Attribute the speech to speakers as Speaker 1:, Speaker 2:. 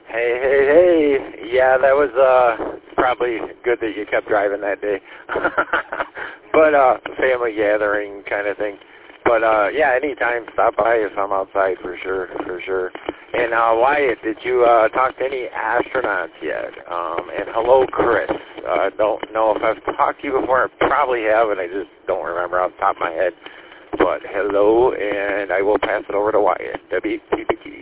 Speaker 1: Hey, hey, hey. Yeah, that was probably good that you kept driving that day. But family gathering kind of thing. But yeah, anytime, stop by if I'm outside for sure, for sure. And Wyatt, did you talk to any astronauts yet? And hello, Chris. Don't know if I've talked to you before. I probably have, and I just don't remember off the top of my head. But hello, and I will pass it over to Wyatt. WTBT.